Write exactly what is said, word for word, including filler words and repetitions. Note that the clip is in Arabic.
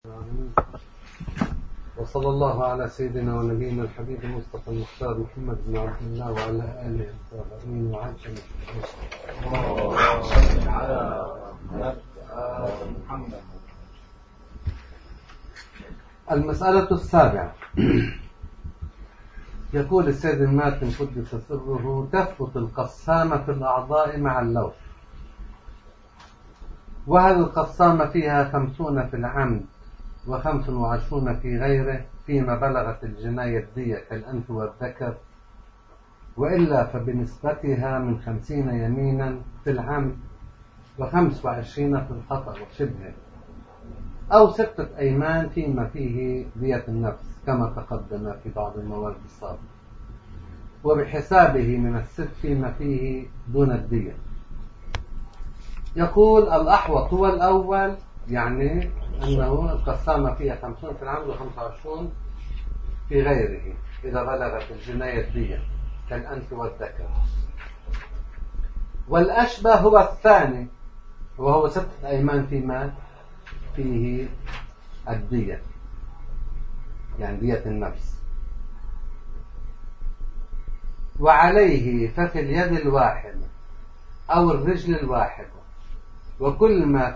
وصلى الله على سيدنا ونبينا الحبيب المصطفى المختار محمد بن عبد الله وعلى آله الطاهرين وعجل محمد. المسألة السابعة. يقول السيد الماتن قدس سره: تثبت القسامة في الأعضاء مع اللوث، وهل القسامة فيها خمسون في العمد وخمس وعشرون في غيره فيما بلغت الجناية الدية كالأنف والذكر، وإلا فبنسبتها من خمسين يمينا في العمد وخمس وعشرين في الخطأ وشبهه، أو ستة أيمان فيما فيه دية النفس كما تقدم في بعض الموارد السابقة، وبحسابه من الست فيما فيه دون الدية. يقول الأحوط هو الأول، يعني أنه القسامة فيها خمسون في العمد وخمسة وعشرون في غيره إذا بلغت الجناية الدية كالأنف والذكر. والأشبه هو الثاني، وهو ستة أيمان فيما فيه الدية، يعني دية النفس. وعليه ففي اليد الواحدة أو الرجل الواحدة وكل ما